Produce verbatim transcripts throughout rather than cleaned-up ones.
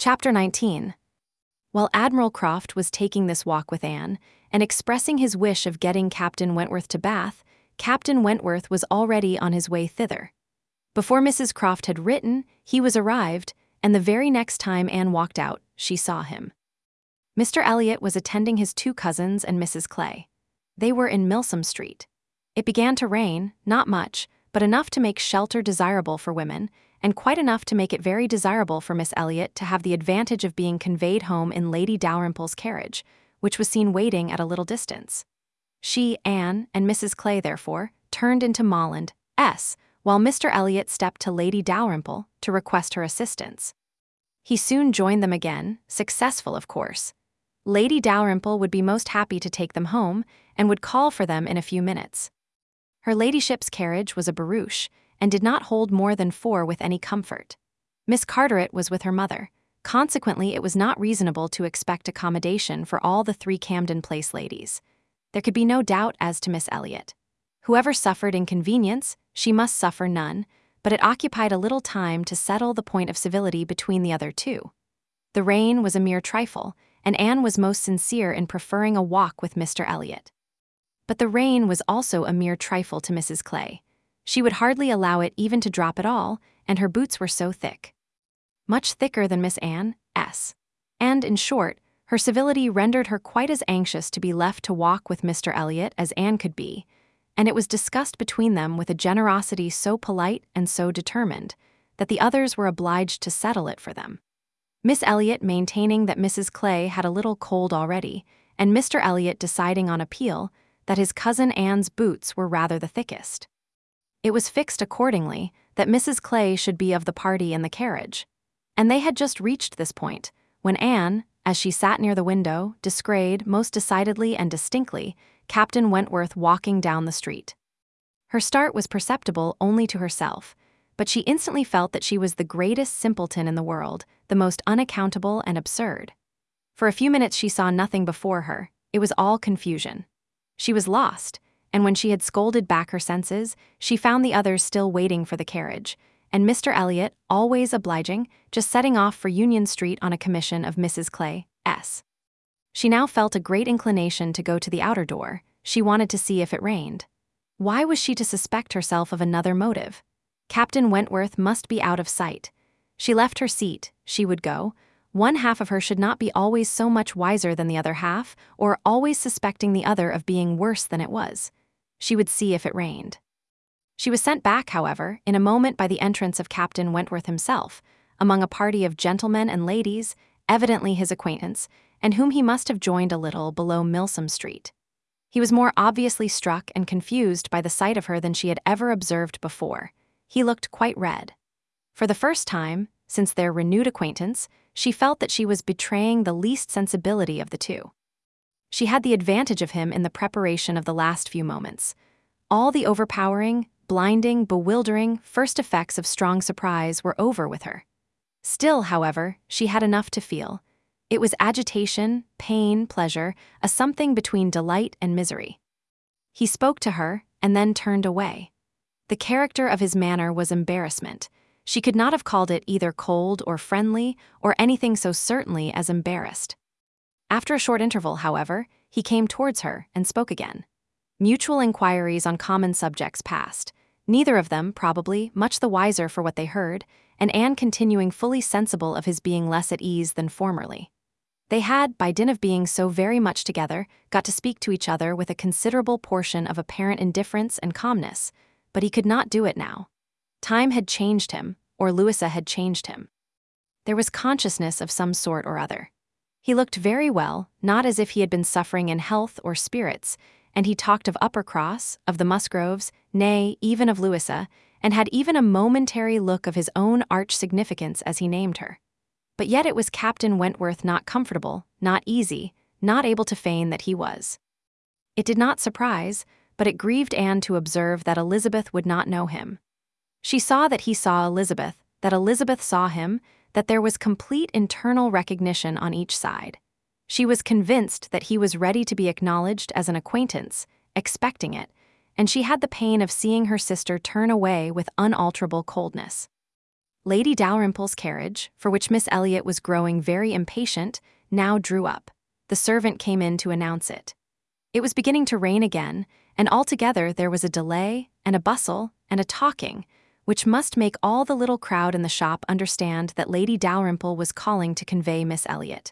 Chapter nineteen. While Admiral Croft was taking this walk with Anne and expressing his wish of getting Captain Wentworth to Bath, Captain Wentworth was already on his way thither. Before Missus Croft had written, he was arrived, and the very next time Anne walked out, she saw him. Mister Elliot was attending his two cousins and Missus Clay. They were in Milsom Street. It began to rain, not much, but enough to make shelter desirable for women, and quite enough to make it very desirable for Miss Elliot to have the advantage of being conveyed home in Lady Dalrymple's carriage, which was seen waiting at a little distance. She, Anne, and Missus Clay, therefore, turned into Molland, S, while Mister Elliot stepped to Lady Dalrymple to request her assistance. He soon joined them again, successful of course. Lady Dalrymple would be most happy to take them home, and would call for them in a few minutes. Her ladyship's carriage was a barouche, and did not hold more than four with any comfort. Miss Carteret was with her mother, consequently it was not reasonable to expect accommodation for all the three Camden Place ladies. There could be no doubt as to Miss Elliot. Whoever suffered inconvenience, she must suffer none, but it occupied a little time to settle the point of civility between the other two. The rain was a mere trifle, and Anne was most sincere in preferring a walk with Mister Elliot. But the rain was also a mere trifle to Missus Clay. She would hardly allow it even to drop at all, and her boots were so thick. Much thicker than Miss Anne, S. And, in short, her civility rendered her quite as anxious to be left to walk with Mister Elliot as Anne could be, and it was discussed between them with a generosity so polite and so determined that the others were obliged to settle it for them. Miss Elliot maintaining that Missus Clay had a little cold already, and Mister Elliot deciding on appeal that his cousin Anne's boots were rather the thickest. It was fixed accordingly that Missus Clay should be of the party in the carriage, and they had just reached this point when Anne, as she sat near the window, descried, most decidedly and distinctly, Captain Wentworth walking down the street. Her start was perceptible only to herself, but she instantly felt that she was the greatest simpleton in the world, the most unaccountable and absurd. For a few minutes she saw nothing before her. It was all confusion. She was lost, and when she had scolded back her senses, she found the others still waiting for the carriage, and Mister Elliot, always obliging, just setting off for Union Street on a commission of Missus Clay, S. She now felt a great inclination to go to the outer door. She wanted to see if it rained. Why was she to suspect herself of another motive? Captain Wentworth must be out of sight. She left her seat. She would go. One half of her should not be always so much wiser than the other half, or always suspecting the other of being worse than it was. She would see if it rained. She was sent back, however, in a moment by the entrance of Captain Wentworth himself, among a party of gentlemen and ladies, evidently his acquaintance, and whom he must have joined a little below Milsom Street. He was more obviously struck and confused by the sight of her than she had ever observed before. He looked quite red. For the first time, since their renewed acquaintance, she felt that she was betraying the least sensibility of the two. She had the advantage of him in the preparation of the last few moments. All the overpowering, blinding, bewildering first effects of strong surprise were over with her. Still, however, she had enough to feel. It was agitation, pain, pleasure, a something between delight and misery. He spoke to her, and then turned away. The character of his manner was embarrassment. She could not have called it either cold or friendly, or anything so certainly as embarrassed. After a short interval, however, he came towards her and spoke again. Mutual inquiries on common subjects passed, neither of them, probably, much the wiser for what they heard, and Anne continuing fully sensible of his being less at ease than formerly. They had, by dint of being so very much together, got to speak to each other with a considerable portion of apparent indifference and calmness, but he could not do it now. Time had changed him, or Louisa had changed him. There was consciousness of some sort or other. He looked very well, not as if he had been suffering in health or spirits, and he talked of Uppercross, of the Musgroves, nay, even of Louisa, and had even a momentary look of his own arch significance as he named her. But yet it was Captain Wentworth not comfortable, not easy, not able to feign that he was. It did not surprise, but it grieved Anne to observe that Elizabeth would not know him. She saw that he saw Elizabeth, that Elizabeth saw him, that there was complete internal recognition on each side. She was convinced that he was ready to be acknowledged as an acquaintance, expecting it, and she had the pain of seeing her sister turn away with unalterable coldness. Lady Dalrymple's carriage, for which Miss Elliot was growing very impatient, now drew up. The servant came in to announce it. It was beginning to rain again, and altogether there was a delay, and a bustle, and a talking, which must make all the little crowd in the shop understand that Lady Dalrymple was calling to convey Miss Elliot.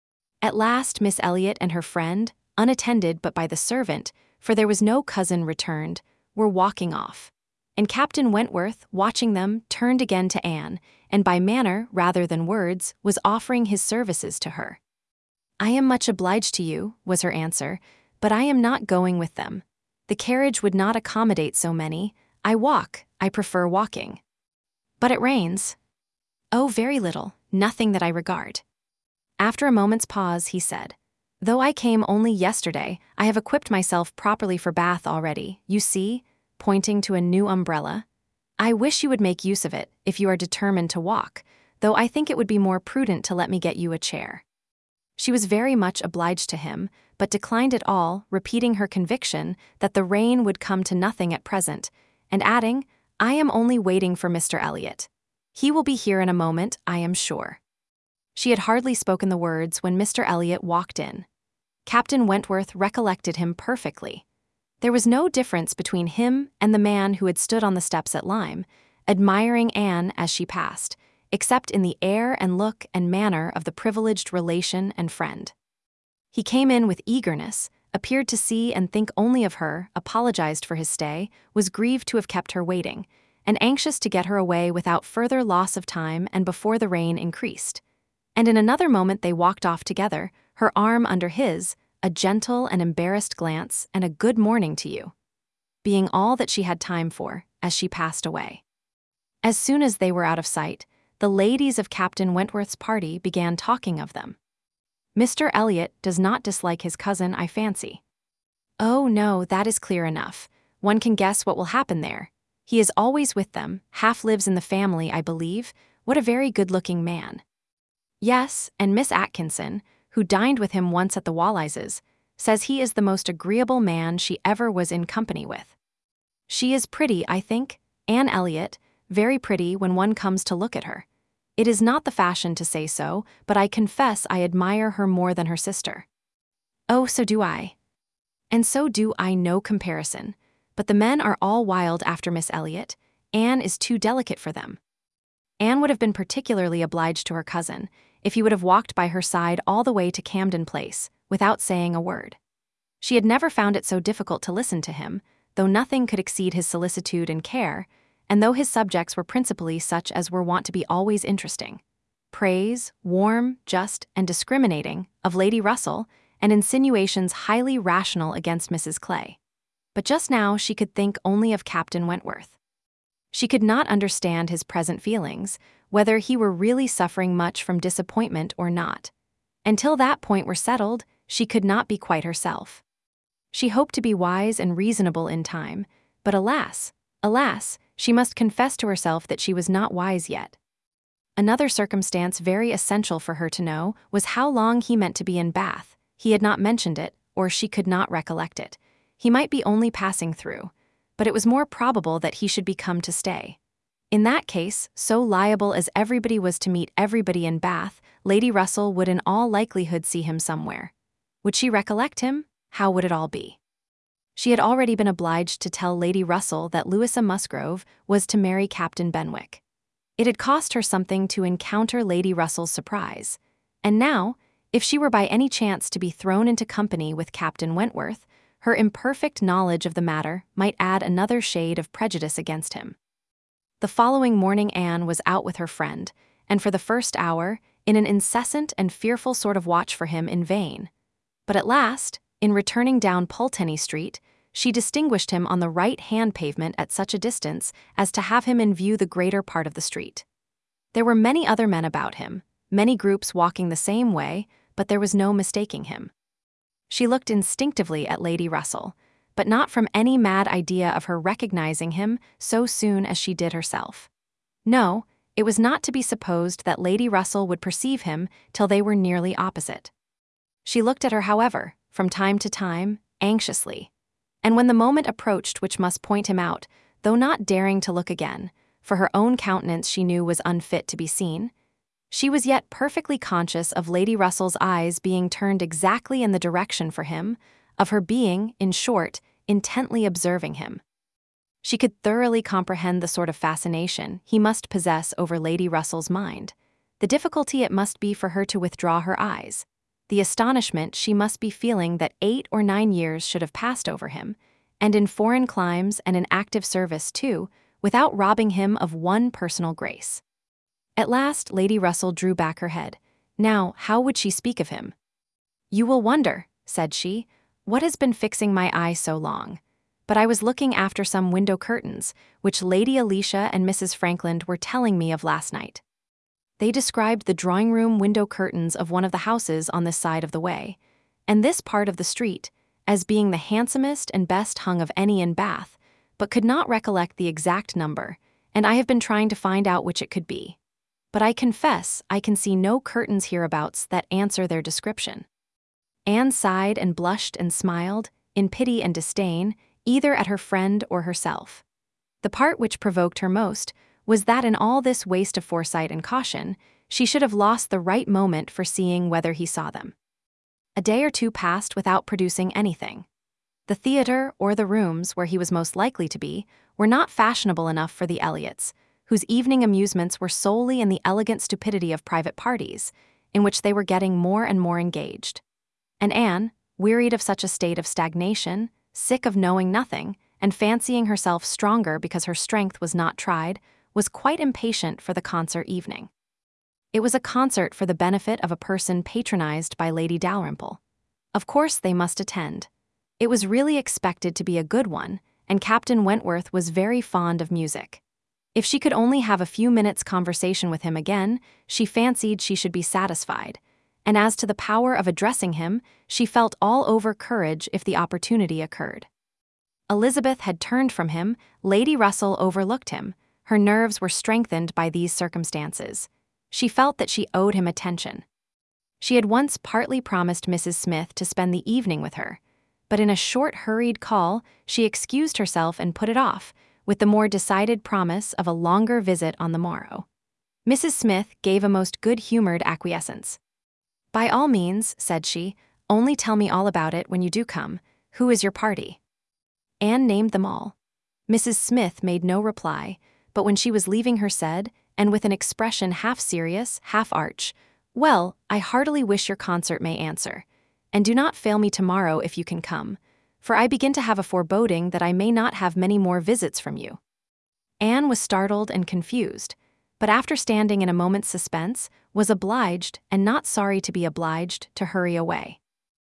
At last Miss Elliot and her friend, unattended but by the servant, for there was no cousin returned, were walking off. And Captain Wentworth, watching them, turned again to Anne, and by manner rather than words was offering his services to her. "I am much obliged to you," was her answer, "but I am not going with them. The carriage would not accommodate so many. I walk, I prefer walking." "But it rains." "Oh, very little, nothing that I regard." After a moment's pause, he said, "Though I came only yesterday, I have equipped myself properly for Bath already, you see," pointing to a new umbrella. "I wish you would make use of it, if you are determined to walk, though I think it would be more prudent to let me get you a chair." She was very much obliged to him, but declined it all, repeating her conviction that the rain would come to nothing at present, and adding, "I am only waiting for Mister Elliot. He will be here in a moment, I am sure." She had hardly spoken the words when Mister Elliot walked in. Captain Wentworth recollected him perfectly. There was no difference between him and the man who had stood on the steps at Lyme, admiring Anne as she passed, except in the air and look and manner of the privileged relation and friend. He came in with eagerness, appeared to see and think only of her, apologized for his stay, was grieved to have kept her waiting, and anxious to get her away without further loss of time and before the rain increased. And in another moment they walked off together, her arm under his, a gentle and embarrassed glance and a good morning to you, being all that she had time for, as she passed away. As soon as they were out of sight, the ladies of Captain Wentworth's party began talking of them. "Mister Elliot does not dislike his cousin, I fancy." "Oh, no, that is clear enough. One can guess what will happen there. He is always with them, half lives in the family, I believe. What a very good-looking man." "Yes, and Miss Atkinson, who dined with him once at the Wallises, says he is the most agreeable man she ever was in company with. She is pretty, I think, Anne Elliot, very pretty when one comes to look at her. It is not the fashion to say so, but I confess I admire her more than her sister." "Oh, so do I." "And so do I, no comparison. But the men are all wild after Miss Elliot. Anne is too delicate for them." Anne would have been particularly obliged to her cousin if he would have walked by her side all the way to Camden Place, without saying a word. She had never found it so difficult to listen to him, though nothing could exceed his solicitude and care, and though his subjects were principally such as were wont to be always interesting. Praise, warm, just, and discriminating, of Lady Russell, and insinuations highly rational against Missus Clay. But just now she could think only of Captain Wentworth. She could not understand his present feelings, whether he were really suffering much from disappointment or not. Until that point were settled, she could not be quite herself. She hoped to be wise and reasonable in time, but alas, alas, she must confess to herself that she was not wise yet. Another circumstance very essential for her to know was how long he meant to be in Bath. He had not mentioned it, or she could not recollect it. He might be only passing through, but it was more probable that he should be come to stay. In that case, so liable as everybody was to meet everybody in Bath, Lady Russell would in all likelihood see him somewhere. Would she recollect him? How would it all be? She had already been obliged to tell Lady Russell that Louisa Musgrove was to marry Captain Benwick. It had cost her something to encounter Lady Russell's surprise, and now, if she were by any chance to be thrown into company with Captain Wentworth, her imperfect knowledge of the matter might add another shade of prejudice against him. The following morning Anne was out with her friend, and for the first hour, in an incessant and fearful sort of watch for him in vain. But at last, in returning down Pulteney Street, she distinguished him on the right-hand pavement at such a distance as to have him in view the greater part of the street. There were many other men about him, many groups walking the same way, but there was no mistaking him. She looked instinctively at Lady Russell, but not from any mad idea of her recognizing him so soon as she did herself. No, it was not to be supposed that Lady Russell would perceive him till they were nearly opposite. She looked at her, however, from time to time, anxiously, and when the moment approached which must point him out, though not daring to look again, for her own countenance she knew was unfit to be seen. She was yet perfectly conscious of Lady Russell's eyes being turned exactly in the direction for him, of her being, in short, intently observing him. She could thoroughly comprehend the sort of fascination he must possess over Lady Russell's mind, the difficulty it must be for her to withdraw her eyes, the astonishment she must be feeling that eight or nine years should have passed over him, and in foreign climes and in active service too, without robbing him of one personal grace. At last Lady Russell drew back her head. Now, how would she speak of him? "You will wonder," said she, "what has been fixing my eye so long. But I was looking after some window curtains, which Lady Alicia and Missus Frankland were telling me of last night." They described the drawing-room window curtains of one of the houses on this side of the way, and this part of the street, as being the handsomest and best hung of any in Bath, but could not recollect the exact number, and I have been trying to find out which it could be. But I confess I can see no curtains hereabouts that answer their description. Anne sighed and blushed and smiled, in pity and disdain, either at her friend or herself. The part which provoked her most was that in all this waste of foresight and caution, she should have lost the right moment for seeing whether he saw them. A day or two passed without producing anything. The theatre, or the rooms where he was most likely to be, were not fashionable enough for the Elliots, whose evening amusements were solely in the elegant stupidity of private parties, in which they were getting more and more engaged. And Anne, wearied of such a state of stagnation, sick of knowing nothing, and fancying herself stronger because her strength was not tried, was quite impatient for the concert evening. It was a concert for the benefit of a person patronized by Lady Dalrymple. Of course they must attend. It was really expected to be a good one, and Captain Wentworth was very fond of music. If she could only have a few minutes' conversation with him again, she fancied she should be satisfied, and as to the power of addressing him, she felt all over courage if the opportunity occurred. Elizabeth had turned from him, Lady Russell overlooked him. Her nerves were strengthened by these circumstances. She felt that she owed him attention. She had once partly promised Missus Smith to spend the evening with her, but in a short hurried call she excused herself and put it off, with the more decided promise of a longer visit on the morrow. Missus Smith gave a most good-humored acquiescence. "By all means," said she, "only tell me all about it when you do come. Who is your party?" Anne named them all. Missus Smith made no reply, but when she was leaving her said, and with an expression half serious, half arch, "Well, I heartily wish your concert may answer, and do not fail me tomorrow if you can come, for I begin to have a foreboding that I may not have many more visits from you." Anne was startled and confused, but after standing in a moment's suspense, was obliged, and not sorry to be obliged, to hurry away.